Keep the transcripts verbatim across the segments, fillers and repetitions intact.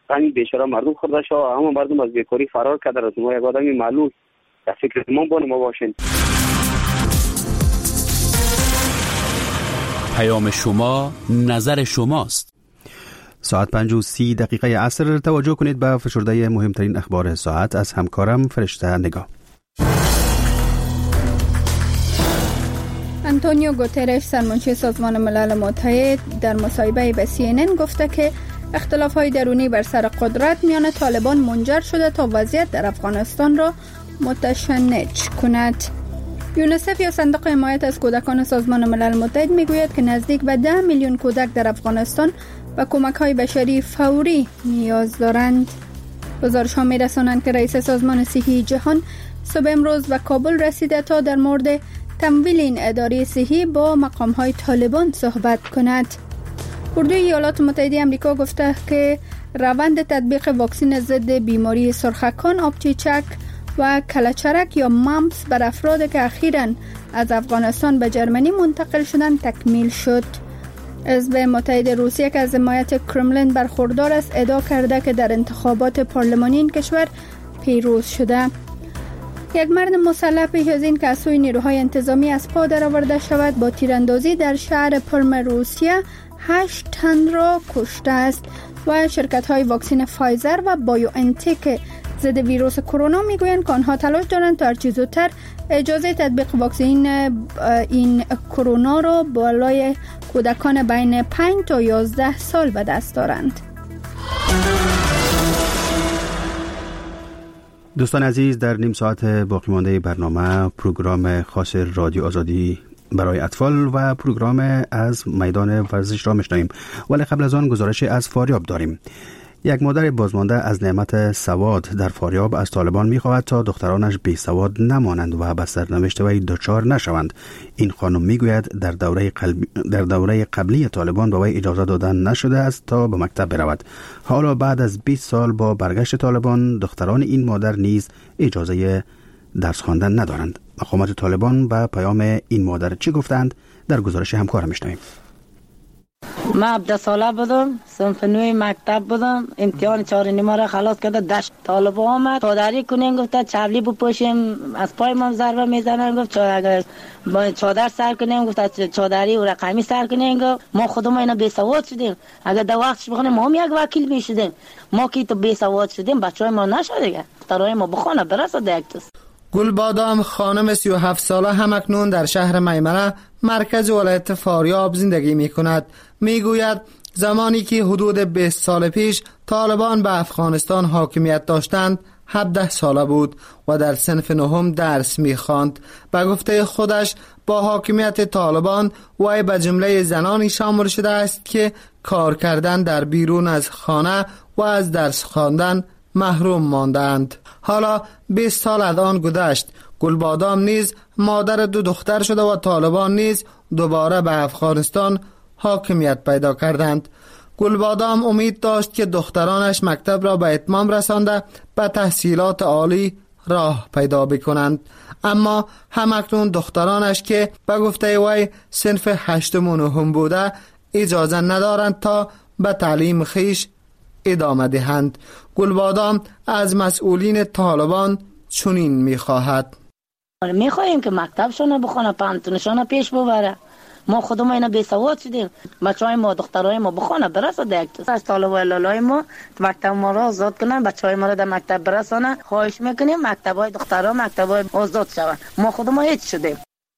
غمی بیچاره مردم خورده شو، اما مردم از بیکاری فرار کرده. از ما یک آدمی معلول در فکر ما بانه ما باشین. پیام شما، نظر شماست. ساعت پنج و سی دقیقه عصر. توجه کنید به فشرده مهمترین اخبار ساعت از همکارم فرشته نگاه. آنتونیو گوترش سرمنشی سازمان ملل متحد در مصاحبه به سی ان ان گفته که اختلاف‌های درونی بر سر قدرت میان طالبان منجر شده تا وضعیت در افغانستان را متشنج کند. یونیسف یا صندوق حمایت از کودکان سازمان ملل متحد میگوید که نزدیک به ده میلیون کودک در افغانستان به کمک‌های بشری فوری نیاز دارند. گزارش‌ها می‌رسانند که رئیس سازمان صحی جهان صبح امروز به کابل رسیده تا در مورد تمویل این اداره صحی با مقام‌های طالبان صحبت کند. اردوی ایالات متحده آمریکا گفته که روند تطبیق واکسن ضد بیماری سرخکان، آبچیچک و کلچرک یا مامپس بر افرادی که اخیراً از افغانستان به جرمنی منتقل شدند تکمیل شد. حزب متحد روسیه که از حمایت کرملین برخوردار است ادعا کرده که در انتخابات پارلمانی این کشور پیروز شده. یک مرد مسلح پیش از این که از سوی نیروهای انتظامی از پا درآورده شود با تیراندازی در شهر پرم روسیه هشت تن را کشته است و شرکت‌های واکسن فایزر و بایو انتک ضد ویروس کرونا میگویند که آنها تلاش دارند تا هرچه زودتر اجازه تطبیق واکسن این کرونا را بالای کودکان بین پنج تا یازده سال به دست دارند. دوستان عزیز، در نیم ساعت باقی مانده برنامه پروگرام خاص رادیو آزادی برای اطفال و پروگرام از میدان ورزش را میشنویم، ولی قبل از آن گزارش از فاریاب داریم. یک مادر بازمانده از نعمت سواد در فاریاب از طالبان می‌خواهد تا دخترانش بی سواد نمانند و به سرنوشت وی دچار نشوند. این خانم میگوید در دوره قلب... در دوره قبلی طالبان به وی اجازه دادن نشده است تا به مکتب برود. حالا بعد از بیست سال با برگشت طالبان دختران این مادر نیز اجازه درس خواندن ندارند. مقامات طالبان به پیام این مادر چی گفتند؟ در گزارش همکارم میشنویم. من هفده ساله بودم، صنف نوی مکتب بودم، امتحان چهار نیمه را خلاص کرده دشت طالب آمد تادری کنیم، گفته چبلی بپوشیم، از پای ما ضربه میزنن، گفت اگر چادر سر کنیم، گفت چادری و رقمی سر کنیم، گفت ما خودمون اینا بی سواد شدیم، اگر در وقتش بخونیم ما هم یک وکیل میشدیم، ما که تو بی سواد شدیم بچهای ما نشد دیگه، دخترای ما بخونه برسه یک دوست. گلبادام خانم سی و هفت ساله همکنون در شهر میمنه مرکز ولایت فاریاب زندگی می کند. می گوید زمانی که حدود بیست سال پیش طالبان به افغانستان حاکمیت داشتند هفده ساله بود و در صنف نهم درس می خواند. به گفته خودش با حاکمیت طالبان وی به جمله زنانی شامل شده است که کار کردن در بیرون از خانه و از درس خواندن محروم ماندند. حالا بیست سال از آن گذشت. گلبادام نیز مادر دو دختر شده و طالبان نیز دوباره به افغانستان حاکمیت پیدا کردند. گلبادام امید داشت که دخترانش مکتب را به اتمام رسانده به تحصیلات عالی راه پیدا بکنند، اما همکنون دخترانش که به گفته وی صنف هشتم و نهم بوده اجازه ندارند تا به تعلیم خیش ادامه دهند. گلبادام از مسئولین طالبان چنین می‌خواهد: می‌خواهیم که مکتبشون بخونه، پانتونشون پیش ببره. ما خودمون اینا بی سواد شدیم، بچهای ما دخترای ما بخونه برسه دیگه. از طالب لالای ما مکتب ما را آزاد کنن، بچهای ما را در مکتب برسانن. خواهش میکنیم مکتبای دخترها مکتبای آزاد شون. ما خودمون هیچ شدیم.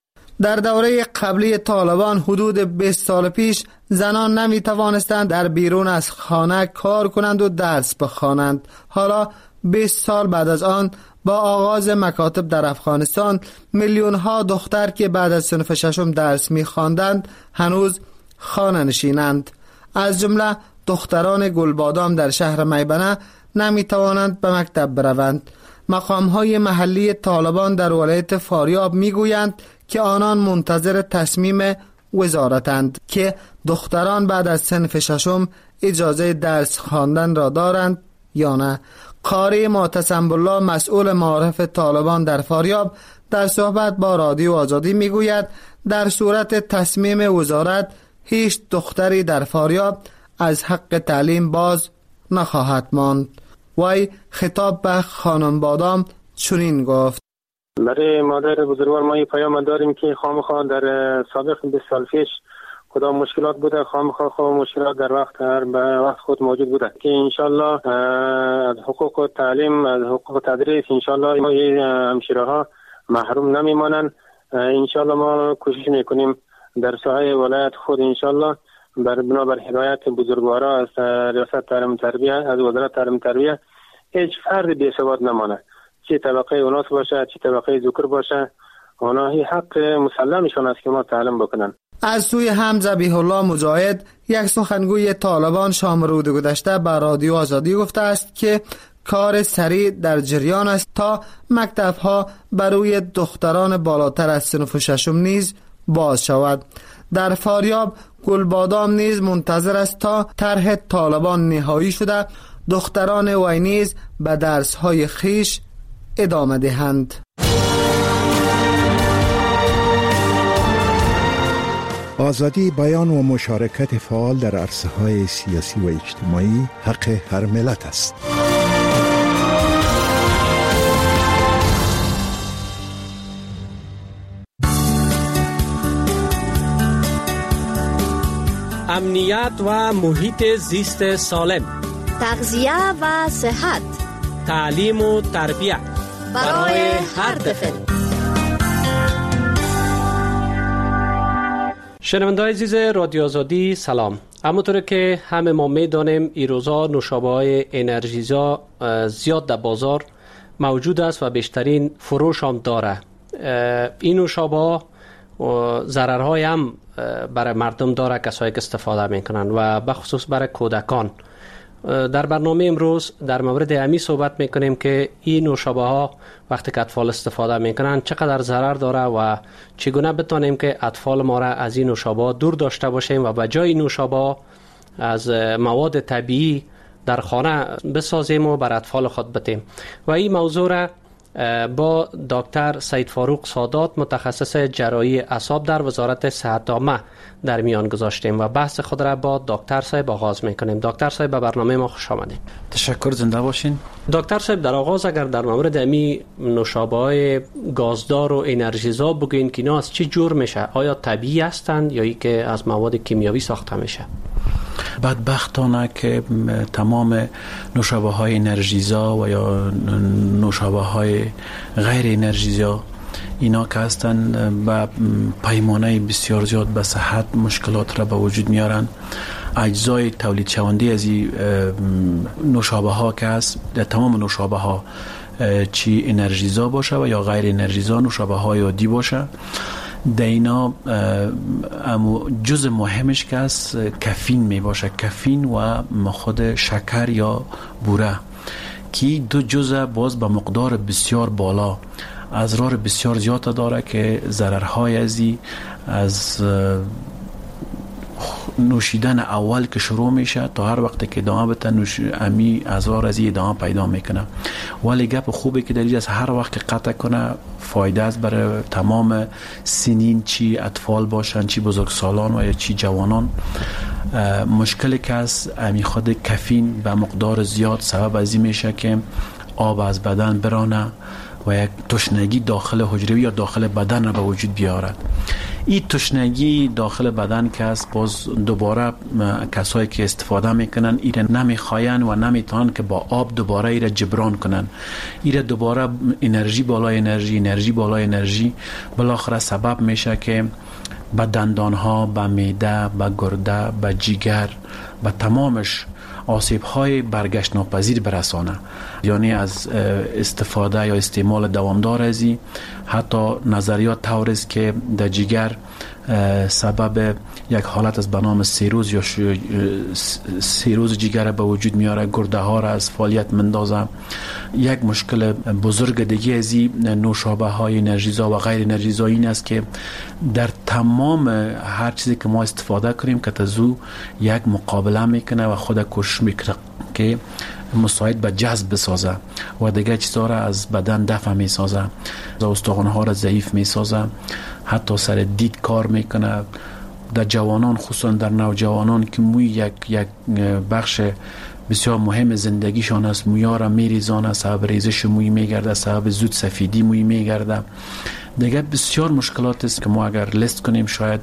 در دوره قبلی طالبان حدود بیست سال پیش زنان نمی توانستند در بیرون از خانه کار کنند و درس بخوانند. حالا بیست سال بعد از آن با آغاز مکاتب در افغانستان میلیون ها دختر که بعد از صنف ششم درس می خواندند هنوز خانه نشینند. از جمله دختران گلبادام در شهر میبنه نمی توانند به مکتب بروند. مقام های محلی طالبان در ولایت فاریاب می گویند که آنان منتظر تصمیم وزارتند که دختران بعد از صنف ششم اجازه درس خواندن را دارند یا نه. قاری معتصم بالله مسئول معارف طالبان در فاریاب در صحبت با رادیو آزادی میگوید در صورت تصمیم وزارت هیچ دختری در فاریاب از حق تعلیم باز نخواهد ماند. وی خطاب به خانم بادام چنین گفت: برای مادر بزرگوار ما این پیام داریم که خامخا در سابق بیست سال پیش کدام مشکلات بوده، خامخا خود مشکلات در وقت هر به وقت خود موجود بوده که انشالله از حقوق تعلیم، از حقوق تدریس انشالله ما همشیره ها محروم نمیمانند. انشالله ما کوشش میکنیم در ساحه ولایت خود انشالله بر بنابر هدایت بزرگوارا از ریاست تعلیم تربیه، از وزارت تعلیم تربیه، هیچ فرد بی سواد نمانه، چه طبقه اوناس باشه چه طبقه ذکر باشه، اونا هی حق مسلمشون است که ما تعلیم بکنن. از سوی هم ذبیح الله مجاهد، یک سخنگوی طالبان شام روز گذشته به رادیو آزادی گفته است که کار سریع در جریان است تا مکتب‌ها برای دختران بالاتر از صنف ششم نیز باز شود. در فاریاب گلبادام نیز منتظر است تا طرح طالبان نهایی شده دختران وی نیز به درس‌های خیش ادامه دهند. آزادی بیان و مشارکت فعال در عرصه‌های سیاسی و اجتماعی حق هر ملت است. امنیت و محیط زیست سالم، تغذیه و صحت، تعلیم و تربیت برای هر طفل. شنونده‌های عزیز رادیو آزادی سلام. همونطور که همه ما می‌دانیم این روزا نوشابه‌های انرژیزا زیاد در بازار موجود است و بیشترین فروش هم داره. این نوشابه‌ها ضررهای هم برای مردم داره، کسایی که استفاده میکنن و بخصوص برای کودکان. در برنامه امروز در مورد امی صحبت میکنیم که این نوشابه ها وقتی که اطفال استفاده میکنن چقدر ضرر داره و چگونه بتونیم که اطفال ما را از این نوشابه ها دور داشته باشیم و به جای نوشابه ها از مواد طبیعی در خانه بسازیم و بر اطفال خود بدیم. و این موضوع را با دکتر سید فاروق سادات متخصص جراحی اعصاب در وزارت صحت عامه در میان گذاشتیم و بحث خود را با دکتر صاحب آغاز میکنیم. دکتر صاحب به برنامه ما خوش آمدید. تشکر، زنده باشین. دکتر صاحب در آغاز اگر در مورد امی نوشابه‌های گازدار و انرژیزا بگوین که اینا از چه جور میشه؟ آیا طبیعی هستند یا ای که از مواد کیمیاوی ساخته میشه؟ بدبختانه که تمام نوشابه های انرژیزا و یا نوشابه های غیر انرژیزا اینا که هستن به پیمانه بسیار زیاد به صحت مشکلات را به وجود میارن. اجزای تولید شونده از این نوشابه ها که هست در تمام نوشابه ها، چی انرژیزا باشه و یا غیر انرژیزا، نوشابه های عادی باشه، در اینا جز مهمش که است کافین می باشه، کافین و خود شکر یا بوره که دو جزء باز به مقدار بسیار بالا اضرار بسیار زیاد داره که ضررهای ازی از نوشیدن اول که شروع میشه تا هر وقت که ادامه بده نوش امی اضرار ازی ادامه پیدا میکنه. ولی گپ خوبه که دلیل از هر وقت که قطع کنه فایده است برای تمام سنین، چی اطفال باشن چی بزرگسالان و یا چی جوانان. مشکلی که از امی خود کافین به مقدار زیاد سبب ازی میشه که آب از بدن برانه و یک تشنگی داخل حجره یا داخل بدن را به وجود بیارد. این تشنگی داخل بدن که است باز دوباره کسایی که استفاده میکنن ایره نمیخواین و نمیتونن که با آب دوباره ایره جبران کنن. ایره دوباره انرژی بالای انرژی انرژی بالای انرژی بالاخره سبب میشه که به دندان ها، به معده، به گرده، به جگر، به تمامش آسیب های برگشت ناپذیر برسانه. یعنی از استفاده یا استعمال دوامدار ازی حتی نظریات طور است که در جگر سبب یک حالت از بنام سیروز یا سیروز جگر به وجود میاره، گرده ها را از فعالیت مندازه. یک مشکل بزرگ دیگه ازی نوشابه های انرژیزا و غیر انرژیزا این است که در تمام هر چیزی که ما استفاده کنیم که تزو یک مقابله میکنه و خود کوشش میکنه که مساعد به جذب بسازه و دیگه چیزها را از بدن دفع میسازه، استخوان ها را ضعیف میسازه، حتی سر دید کار میکنه. در جوانان خصوصا در نوجوانان که موی یک یک بخش بسیار مهم زندگیشان است. مویا را میریزانه، سبب ریزش موی میگرده، سبب زود سفیدی موی میگرده. دیگه بسیار مشکلات است که ما اگر لیست کنیم شاید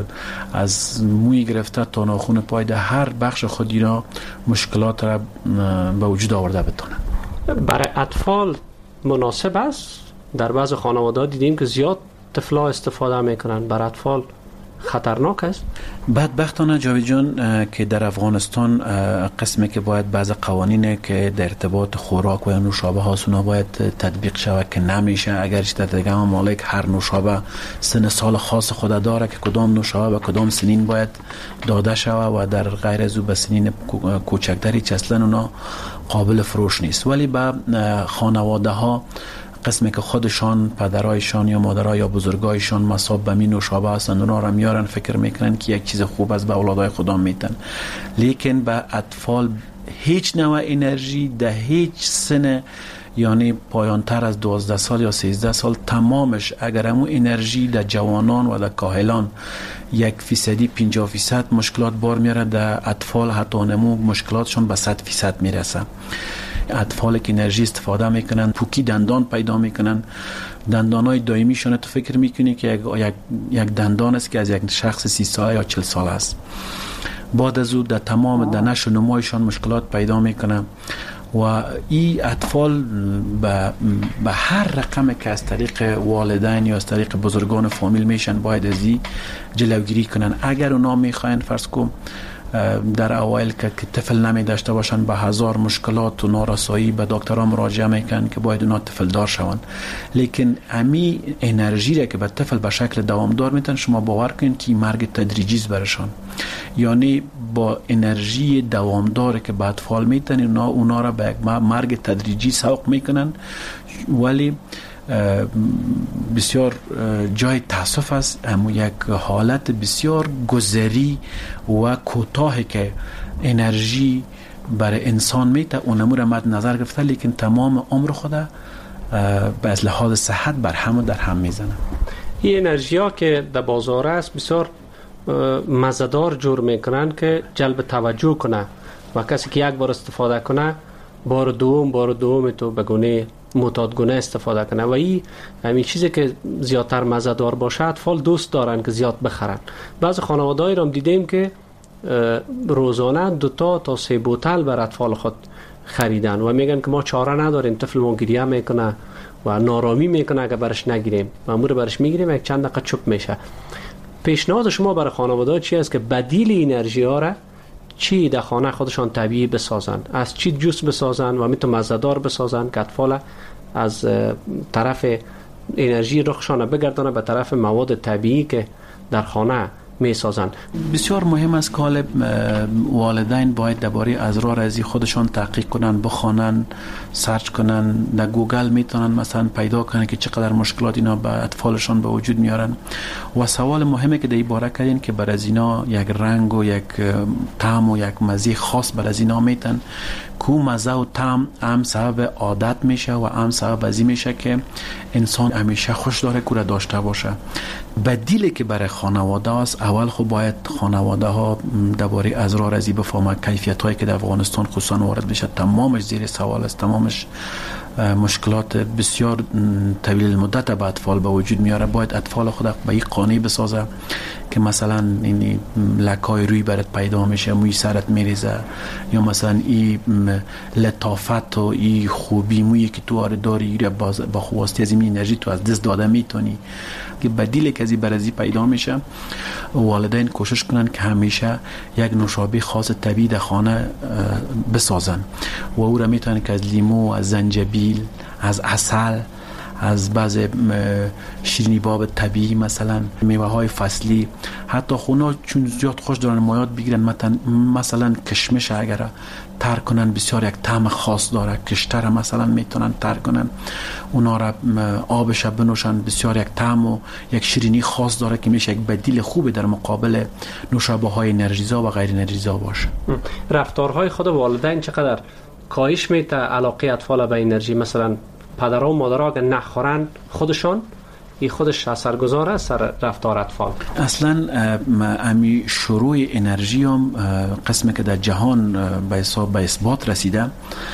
از موی گرفته تا ناخن پای در هر بخش خودی را مشکلات را به وجود آورده بتونه. برای اطفال مناسب است؟ در بعض خانواده دیدیم که زیاد طفلا استفاده میکنن. برای اطفال خطرناک است؟ بدبختانه جاوید جان که در افغانستان قسمی که باید بعض قوانین که در ارتباط خوراک و نوشابه ها سونا باید تطبیق شود که نمیشه. اگرچه در دیگه ممالک هر نوشابه سن سال خاص خود داره که کدام نوشابه و کدام سنین باید داده شود و در غیر از او به سنین کوچکتری که اصلا اونا قابل فروش نیست. ولی به خانواده ها قسمی که خودشان پدرایشان یا مادرای یا بزرگایشان مصاب به می نوشابه هستند اونا را میارن، فکر میکنن که یک چیز خوب است، به اولادای خدا میتن. لیکن به اطفال هیچ نوع انرژی در هیچ سن، یعنی پایان تر از دوازده سال یا سیزده سال تمامش، اگر همون انرژی در جوانان و در کاهلان یک فیصدی پنجاه فیصد مشکلات بار میاره، در اطفال حتی نمو مشکلاتشون به صد فیصد میرسه. اطفال که انرژی استفاده میکنن پوکی دندان پیدا میکنن. دندانای دائمیشون تو فکر میکنی که یک, یک, یک دندان است که از یک شخص سی ساله یا چل ساله است. بعد از او در تمام دانش و نمایشان مشکلات پیدا میکنن و این اطفال به به هر رقم که از طریق والدین یا از طریق بزرگان فامیل میشن باید از این جلوگیری کنن. اگر اونا میخواین فرض کن در اوایل که طفل نمی داشته باشن به هزار مشکلات و نارسایی به دکترها مراجعه میکنن که باید اونا طفل دار شون. لیکن امی انرژی را که به طفل به شکل دوامدار میتن شما باور کنید که مرگ تدریجی است برشان. یعنی با انرژی دوامدار که به اطفال میتن اونا اونا را به مرگ تدریجی سوق میکنن. ولی بسیار جای تاسف است، اما یک حالت بسیار گذری و کوتاهی که انرژی برای انسان میته اونمو را مد نظر گرفته، لیکن تمام عمر خود به از لحاظ صحت بر هم در هم میزنه. این انرژی ها که در بازار است بسیار مزدار جور میکنن که جلب توجه کنه و کسی که یک بار استفاده کنه بار دوم بار دوم تو بگونه معتادگونه استفاده کنه و این همین چیزی که زیادتر مزه‌دار باشه اطفال دوست دارن که زیاد بخرن. بعضی خانواده‌ای را هم دیدیم که روزانه دو تا تا سه بوتل بر اطفال خود خریدن و میگن که ما چاره نداریم، طفل ما گریه میکنه و نارامی میکنه اگه برش نگیریم، مامور برش میگیریم یک چند دقیقه چوب میشه. پیشنهاد شما برای خانواده چی است که بدیل انرژی ها را چی در خانه خودشان طبیعی بسازن؟ از چی جوس بسازن و میتون مزه‌دار بسازن که اطفال از طرف انرژی رخشان بگردانه به طرف مواد طبیعی که در خانه میسازن. بسیار مهم است که والدین باید درباره اسرار ازی خودشان تحقیق کنن، بخوانن، سرچ کنن، در گوگل میتونن مثلا پیدا کنن که چقدر مشکلات اینا به اطفالشان به وجود میارن. و سوال مهمه که در این باره کردین که بر از اینا یک رنگ و یک طعم و یک مزه خاص بر از اینا میتن کو مزه و طعم هم سبب عادت میشه و هم سبب ازی میشه که انسان همیشه خوش داره که داشته باشه. بدیلی که برای خانواده است، اول خب باید خانواده ها درباره اسرار ازی بفهمن. کیفیت هایی که در افغانستان خصوصا وارد بشه تمامش زیر سوال است، تمامش مشکلات بسیار طویل مدت به اطفال به وجود میاره. باید اطفال خود به این قانع بسازه که مثلا این لکای روی برات پیدا میشه، موی سرت میریزه، یا مثلا این لطافت و این خوبی مویی که تو آره داری با خواستی از این انرژی تو از دست داده میتونی که بدیل که ازی برازی پیدا میشه. والدین کوشش کنن که همیشه یک نوشابه خاص طبیعی در خانه بسازن و او را میتونن که از لیمو، از زنجبیل، از عسل، از بعض شیرینی باب طبیعی، مثلا میوه های فصلی، حتی خونا چون زیاد خوش دارن مایات بگیرن، مثلا کشمش اگر تر کنن بسیار یک طعم خاص داره، کشتر مثلا میتونن تر کنن، اونا را آبش بنوشن، بسیار یک طعم و یک شیرینی خاص داره که میشه یک بدیل خوبی در مقابل نوشابه های انرژیزا و غیر انرژیزا باشه. رفتارهای خود والدین چقدر کاهش میده علاقه اطفال به انرژی؟ مثلا پدرها و مادرها اگر نخورن خودشان این خودش اثرگذار است سر رفتار اطفال. اصلا امی شروع انرژی هم قسمی که در جهان به حساب به اثبات رسیده،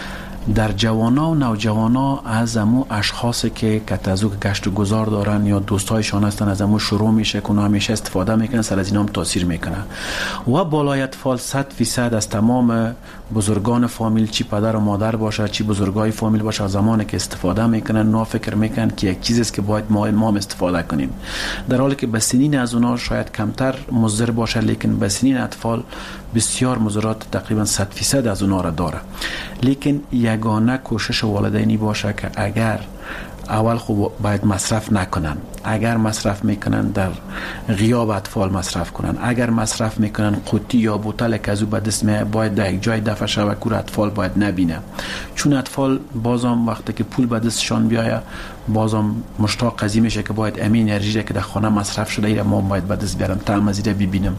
در جوانا و نوجوانا از امو اشخاصی که کتازو که گشت و گذار دارن یا دوستایشان هستن از امو شروع میشه که اونا همیشه استفاده میکنن، سر از اینا هم تاثیر میکنه. و بالای اطفال صد فیصد از تمام بزرگان فامیل، چی پدر و مادر باشه چی بزرگای فامیل باشه، زمانی که استفاده میکنن نا فکر میکنن که یک چیزی است که باید ما ما هم استفاده کنیم، در حالی که به سنین از اونا شاید کمتر مضر باشه، لیکن به سنین اطفال بسیار مضرات تقریبا صد فیصد از اونا را داره. لیکن یگانه کوشش والدینی باشه که اگر اول خوب باید مصرف نکنن، اگر مصرف میکنن در غیاب اطفال مصرف کنن، اگر مصرف میکنن قوطی یا بوتل که از او به دست میاد باید در یک جای دفع شود که اطفال باید نبینه، چون اطفال بازم وقتی که پول به دستشان بیایه بازم مشتاق قضیه میشه که باید امی انرژی که در خانه مصرف شده ایره ما باید به دست بیارم، طعم از ایره ببینم.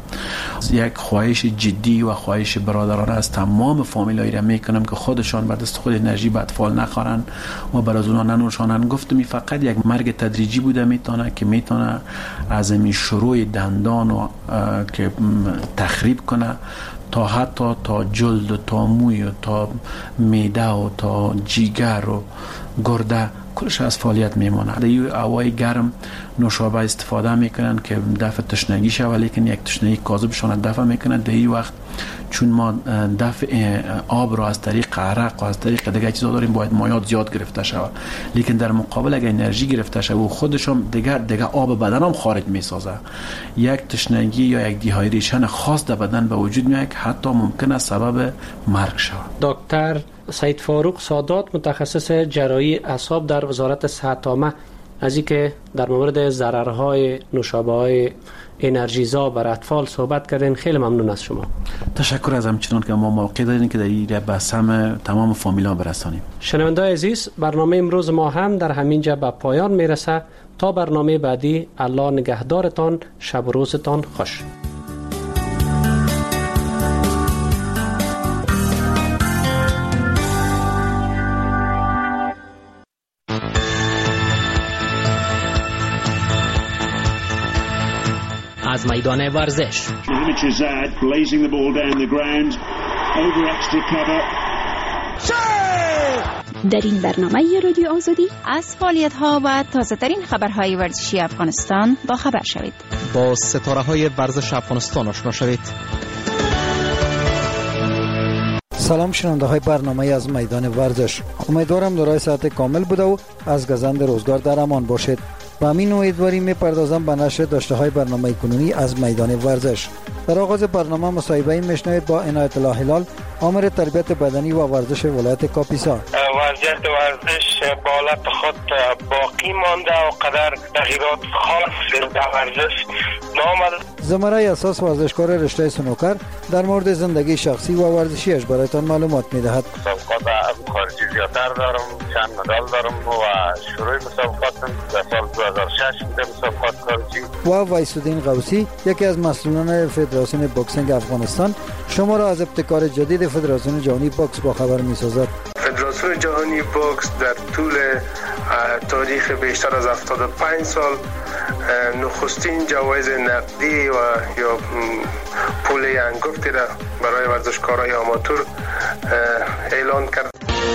یک خواهش جدی و خواهش برادرانه از تمام فامیلایی را میکنم که خودشان به دست خود انرژی به اطفال نخورن و برای اونا ننوشانن. گفتم این فقط یک مرگ تدریجی بوده، میتونه که میتونه از این شروع دندان و که تخریب کنه تا حتی تا جلد و تا موی و تا معده و تا جیگر و گرده کلش از فعالیت میمونه. در این هوای گرم نوشابه استفاده میکنن که دفع تشنگی شود، لیکن یک تشنگی کاذبشان دفع میکنن. در این وقت چون ما دفع آب را از طریق عرق و از طریق دیگه چیزا داریم باید مایات زیاد گرفته شود، لیکن در مقابل اگه انرژی گرفته شود و خودشون دیگه دیگه آب بدن هم خارج میسازه، یک تشنگی یا یک دیهایدریشن خاص در بدن به وجود میاد که حتی ممکنه سبب مرگ شود. دکتر سید فاروق سادات، متخصص جراحی اعصاب در وزارت صحت عامه، از اینکه در مورد ضررهای نوشابه‌های انرژیزا بر اطفال صحبت کردین، خیلی ممنون از شما. تشکر از همچنان که ما موقع دادین که در این به سهم تمام فامیلا برسانیم. شنونده‌های عزیز، برنامه امروز ما هم در همین جا به پایان میرسه. تا برنامه بعدی، الله نگهدارتان، شب و روزتان خوش. از میدان ورزش در این برنامه رادیو آزادی از فعالیت‌ها و تازه‌ترین خبرهای ورزشی افغانستان با خبر شوید. با ستاره‌های ورزش افغانستان آشنا شوید. سلام شنونده های برنامه از میدان ورزش، امیدوارم دارای ساعت کامل بوده و از گزند روزگار در امان باشید. و همین امیدواری میپردازم به نشر داشته های برنامه کنونی از میدان ورزش. در آغاز برنامه مصاحبه میشنوید با عنایت الله هلال، آمر تربیت بدنی و ورزش ولایت کاپیسا. وضعیت ورزش به حالت خود باقی مانده و قدر تغییرات خاص در ورزش نامده. زمره اساس ورزشکار رشته سنوکر در مورد زندگی شخصی و ورزشیش برایتان معلومات میدهد. مسابقات خارجی زیادتر دارم، چند مدال دارم و شروع مسابقاتم در سال دو هزار و شش بوده مسابقات خارجی. و ویسودین قوسی، یکی از مسئولان فدراسیون بوکسینگ افغانستان، شما را از ابتکار جدید فدراسیون جهانی بوکس با خبر می‌سازد. فدراسیون جهانی بوکس در طول تاریخ بیشتر از هفتاد و پنج سال نخستین جوایز نقدی و یا پول انگفتی را برای ورزشکارای آماتور اعلان کرد.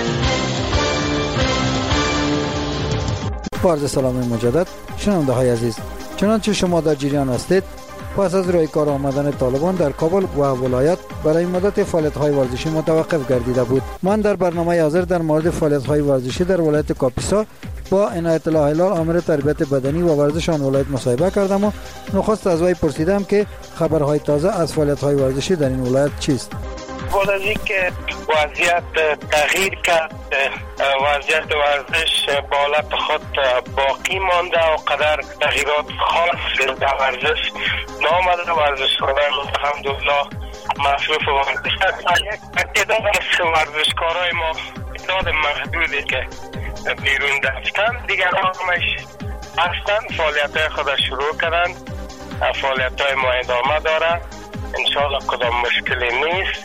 عرض سلام مجدد شنونده های عزیز، چنانچه شما در جریان هستید، پس از روی کار آمدن طالبان در کابل و ولایت برای مدت فعالیت‌های ورزشی متوقف گردیده بود، من در برنامه حاضر در مورد فعالیت‌های ورزشی در ولایت کاپیسا با عنایت الله هلال، آمر تربیت بدنی و ورزش آن ولایت مصاحبه کردم و نخست از وی پرسیدم که خبرهای تازه از فعالیت‌های ورزشی در این ولایت چیست. بعد از اینکه وضعیت تغییر کرد، وضعیت ورزش به حالت خود باقی مانده و قدر تغییرات خاص در ورزش نامده. ورزشکاران الحمدلله مصروف ورزش یک تعداد از ورزشکارای ما تعداد محدودی که بیرون رفتن، دیگر همش هستن فعالیت‌های خود شروع کردن. فعالیت‌های ما ادامه داره، انشاءالله کدام مشکلی نیست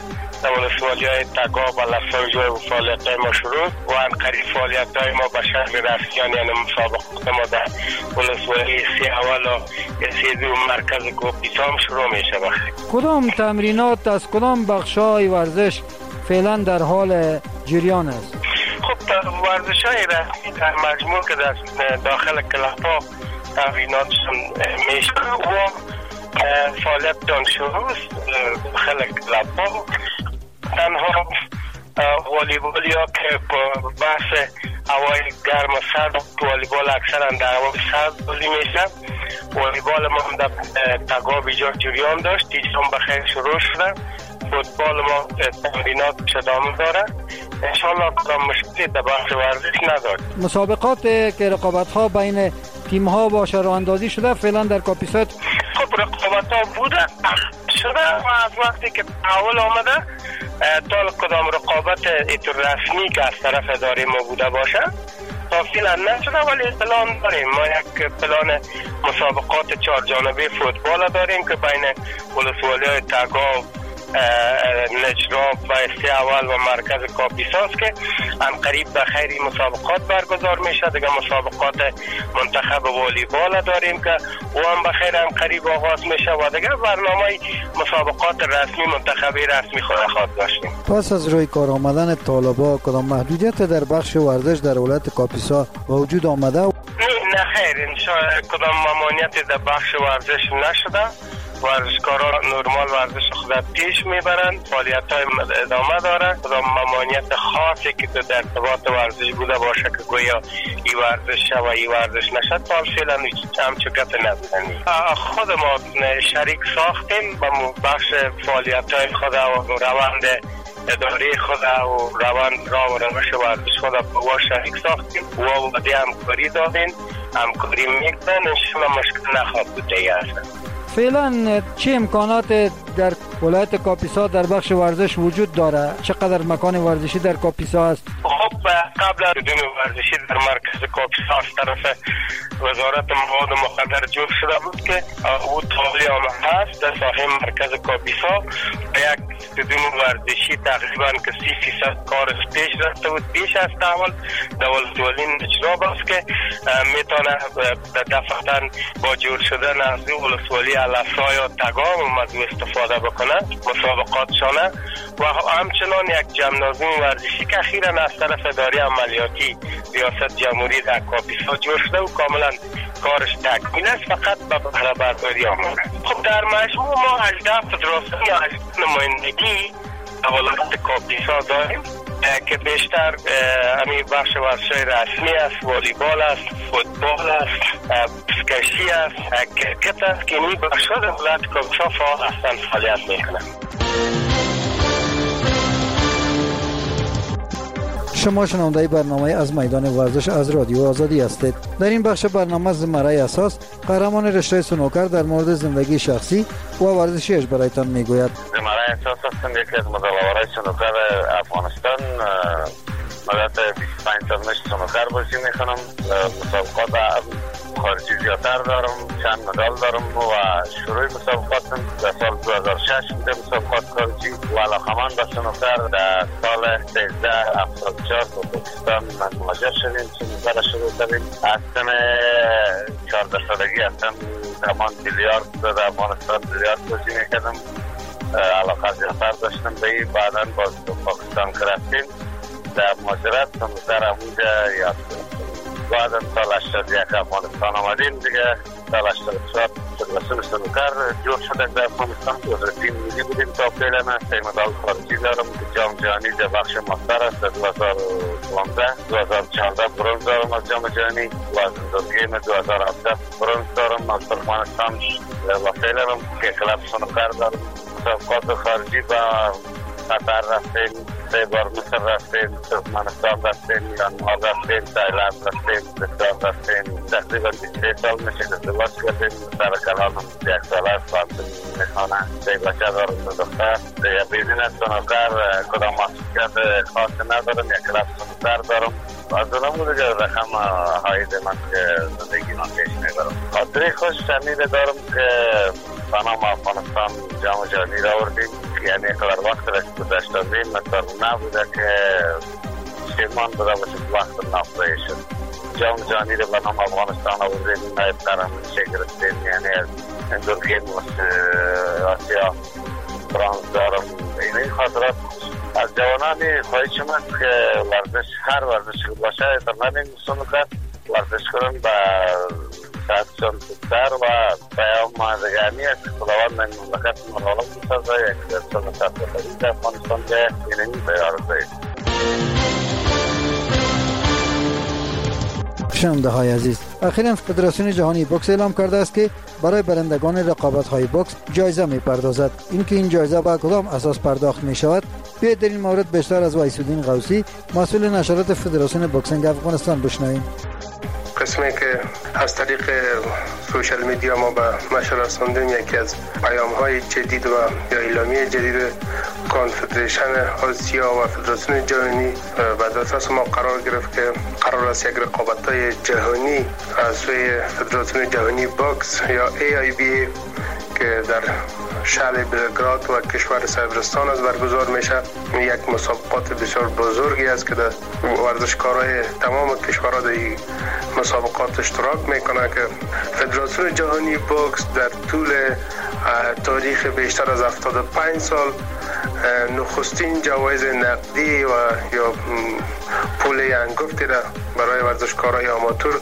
در ولسوالی های تگاب و لفظ فعالیت های ما شروع و انقریب فعالیت های ما به شکل رسمیان یعنی مسابقات ما در ولسوالی سی اول و سی دو مرکز کوپیسام شروع میشه. بخیر کدام تمرینات از کدام بخش‌های ورزش فعلا در حال جریان است؟ خب ورزش های رسمی در مجموع که در داخل کلاب ها تمریناتشون میشه و فعالیت دان شروع است داخل کلاب ها. تنها والیبال یا که بحث هوای گرم و سرد، والیبال اکثرا در هوای سرد بازی میشه. والیبال ما هم در تگاب ایجاد جریان داشت، دیگه هم بخیر شروع شده. فوتبال ما تمرینات ادامه داره. انشاءالله کدام مشکلی در بحث ورزش ندارد. مسابقات که رقابت ها بین تیم ها باشه راه اندازی شده فعلا در کاپیسا؟ خب رقابت ها بوده شده و از وقتی که اول آمده تا کدام رقابت ایتر رسمی که از طرف اداره ما بوده باشه تا فعلا نشده، ولی پلان داریم. ما یک پلان مسابقات چهار جانبه فوتبال داریم که بین ولسوالی های تگاب، نجراب و سی اول و مرکز کاپیساس که انقریب به خیری مسابقات برگزار میشه. دیگه مسابقات منتخب والیبال داریم که او هم به خیر انقریب آغاز میشه و دیگه برنامه مسابقات رسمی منتخبی رسمی خود خواهد داشتیم. پس از روی کار آمدن طالبا کدام محدودیت در بخش ورزش در ولایت کاپیسا وجود آمده؟ نه نه خیر، انشاءالله کدام ممانعتی در بخش ورزش نشده. ورزشکاران نرمال ورزش خود پیش میبرند، فعالیت های ادامه داره. کدام ممانعت خاصی که در ارتباط ورزش بوده باشه که گویا ای ورزش و ای ورزش نشد تا فعلا همچو گپ نبودن. خود ما شریک ساختیم با بخش فعالیت های خود و روند اداره خود و روند راه و روش ورزش خود با شریک ساختیم و وعده همکاری دادیم، همکاری میکنن. انشاءالله مشکل نخواهد بود دیگه. فعلا چه امکانات در ولایت کاپیسا در بخش ورزش وجود داره؟ چقدر مکان ورزشی در کاپیسا است؟ خب قبل از بدون ورزشی در مرکز کاپیسا از طرف وزارت مواد مخدر جور شده بود که او تابلی آمده هست در ساحه مرکز کاپیسا و یک بدون ورزشی تقریبا که سی فیصد کارش پیش رفته بود. پیش از اول در ولسوالی نجراب است که میتونه دفعتاً با جور شدن از ولسوالی الافرای و تگام موضوع استفاده بکنه مسابقاتشانه و همچنان یک جمنازیم ورزشی که اخیراً از طرف اداره عملیاتی ریاست جمهوری در کاپیسا جور شده و کاملا کارش تکمیل است، فقط به بهره برداری آمده. خب در مجموع ما هجده فدراسیون یا هجده نمایندگی ولایت کاپیسا داریم که بیشتر همین بخش ورزش‌های رسمی است، والیبال است، فوتبال است، بسکشی است، کرکت است که این بخش‌ها در ولایت کاپیسا فعال هستند، فعالیت میکنند. شما شنونده برنامه از میدان ورزش از رادیو آزادی هستید. در این بخش برنامه زمره اساس قهرمان رشته سنوکر در مورد زندگی شخصی و ورزشیش برایتان میگوید. زمره اساس هستم، یکی از مدل‌آورای سنوکر افغانستان. مدت بیست و پنج سال میشه سنوکر بازی میکنم. مسابقات خارجی زیادتر دارم، چند مدال دارم و شروع مسابقاتم در سال دو هزار و شش بوده. مسابقات خارجی و علاقمند به سنوکر در سال سیزده هفتاد و چهار با پاکستان من مهاجر شدیم، سنوکر شروع کردیم. از سن چهارده سالگی هستم زمان بیلیارد در افغانستان بیلیارد بازی میکردم، علاقه زیادتر داشتم به این. بعدا باز پاکستان که رفتیم در مهاجرت سنوکر همونجا یاد کردم. بعد از سال هشتاد و یک افغانستان آمدیم دیگه. سال هشتاد و چهار فدراسیون سنوکر جور شده در افغانستان. عضو تیم ملی بودیم تا فعلا. سه مدال خارجی دارم که جام جهانی در بخش ماستر است. در دو هزار و پانزده دو هزار و چهارده برنز دارم از جام جهانی و از گیم دو هزار و هفده برنز دارم از ترکمنستان و فعلا هم که کلاب سنوکر دارم. مسابقات خارجی با قطر رفتیم، سه بار مصر رفتیم، ترکمنستان رفتیم، میانمار رفتیم، تایلند رفتیم، پاکستان رفتیم. تقریبا بیست و سه سال میشه که ازدواج کردیم. سر کلانم یک سال است، فاطمه میخوانه، سه بچه دارم، دو دختر. دیگه بیزینس سنوکر کدام مسئولیت خاصی ندارم، یک کلاب سنوکر دارم. از اونم دیگه رقم هایی من که زندگی من پیش میبرم. خاطره خوش شنیده دارم که به نام افغانستان جام جهانی را آوردیم. یعنی اقدر وقت را که گذشته بیم مثل نبوده که شیمان بوده باشه وقت نافته شد. جام جهانی را به نام افغانستان آوردیم، نایب قرم میشه گرفتیم. یعنی از دورگیم آسیا برانز دارم. این خاطرات از جوانانی خواهی شما که ورزش هر ورزش باشه در نمین سنوکر ورزش کنن و صحتشان بهتر و پیام دگرمی است که خداوند من مملکت مراقب بسازه یک سنت سرپرستی در افغانستان به اینمی بیارزه. شنونده های عزیز، اخیراً فدراسیون جهانی بوکس اعلام کرده است که برای برندگان رقابت های بوکس جایزه می پردازد. اینکه این جایزه با کدام اساس پرداخت می شود، بیایید در این مورد بیشتر از ویس‌الدین غوثی مسئول نشرات فدراسیون بوکسینگ افغانستان بشنویم. قسمی که از طریق سوشل میدیا ما به نشر رساندیم، یکی از پیام های جدید و یا اعلامیه جدید کنفدریشن آسیا و فدراسیون جهانی بعد اساس ما قرار گرفت که قرار است یک رقابت های جهانی از سوی فدراسیون جهانی بوکس یا ای آی بی که در شهر بلگراد و کشور صربستان از برگزار میشه. یک مسابقات بسیار بزرگی است که در ورزشکارای تمام کشورها در این مسابقات اشتراک میکنه که فدراسیون جهانی بوکس در طول تاریخ بیشتر از هفتاد و پنج سال نخستین جوایز نقدی و یا پول انگفتی را برای ورزشکارای آماتور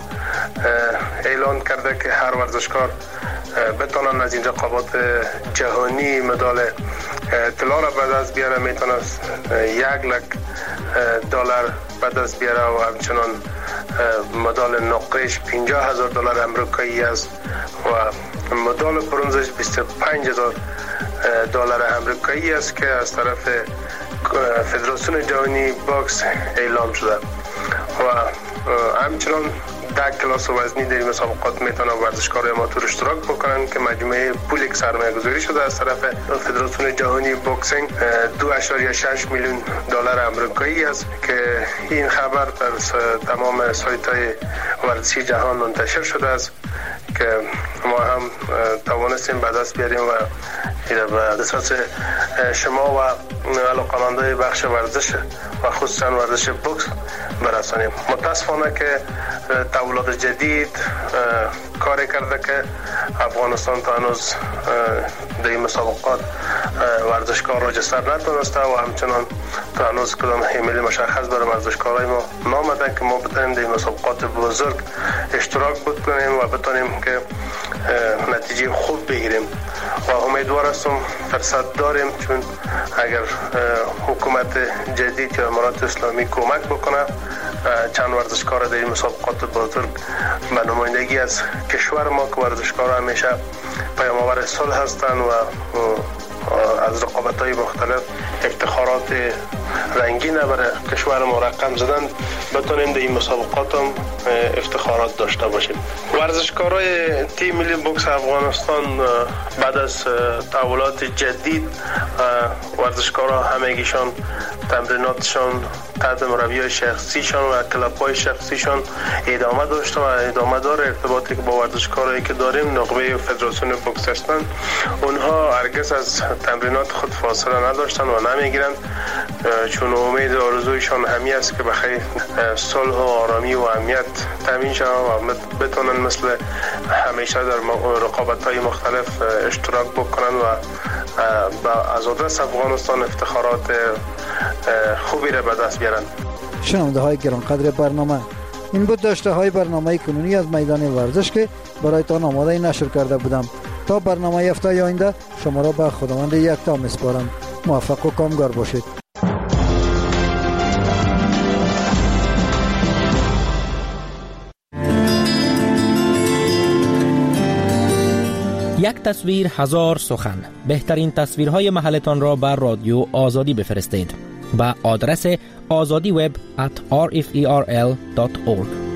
اعلان کرده که هر ورزشکار بتونن از این رقابات جهانی مدال طلا را به دست بیاره. میتونه یک لک دلار به دست بیاره و همچنان مدال نقرهش پنجاه هزار دلار امریکایی است و مدال برنزش بیست و پنج هزار دلار امریکایی است که از طرف فدراسیون جهانی بوکس اعلام شده و همچنان ده کلاس وزنی در مسابقات میتونن ورزشکارای آماتور اشتراک بکنن که مجموعه پول یک سرمایه گذاری شده از طرف فدراسیون جهانی بوکسینگ دو اشاریه شش میلیون دلار امریکایی است که این خبر در تمام سایت های ورزشی جهان منتشر شده است که ما هم توانستیم به دست بیاریم و به دسترس شما و علاقه‌مندان بخش ورزش و خصوصا ورزش بوکس برسانیم. متاسفانه که تولد جدید کاری کرده که افغانستان تا هنوز در این مسابقات ورزشکار راجستر نتونسته و همچنان تا هنوز کدام ایمیل مشخص برای ورزشکارای ما نامده که ما بتونیم در این مسابقات بزرگ اشتراک بکنیم و بتونیم که نتیجه خوب بگیریم و امیدوار هستم فرصت داریم، چون اگر حکومت جدید که امارات اسلامی کمک بکنه چند ورزشکار در این مسابقات بزرگ به نمایندگی از کشور ما که ورزشکار همیشه پیام‌آور صلح هستند و از رقابت‌های مختلف افتخارات رنگین برای کشور ما رقم زدن، بتونیم در این مسابقات هم افتخارات داشته باشیم. ورزشکارای تیم ملی بوکس افغانستان بعد از تحولات جدید ورزشکارا همگیشان تمریناتشان تحت مربی شخصیشان و کلاب‌های شخصیشان ادامه داشته و ادامه داره. ارتباطی که با ورزشکارایی که داریم نقبه فدراسیون بوکس هستند، اونها هرگز از تمرینات خود فاصله نداشتن و نمیگیرن، چون امید و آرزویشان همی است که بخیر صلح و آرامی و امنیت تامین شود و بتونن مثل همیشه در رقابت‌های مختلف اشتراک بکنن و از آدرس افغانستان افتخارات خوبی را به دست بیارن. شنونده های گرانقدر برنامه، این بود داشته های برنامه کنونی از میدان ورزش که برایتان آماده نشر کرده بودم. تا برنامه هفته آینده شما را به خداوند یکتا میسپارم. موفق و کامگار باشید. یک تصویر هزار سخن. بهترین تصویرهای محلتان را بر رادیو آزادی بفرستید به آدرس azadiweb at r f e r l dot org.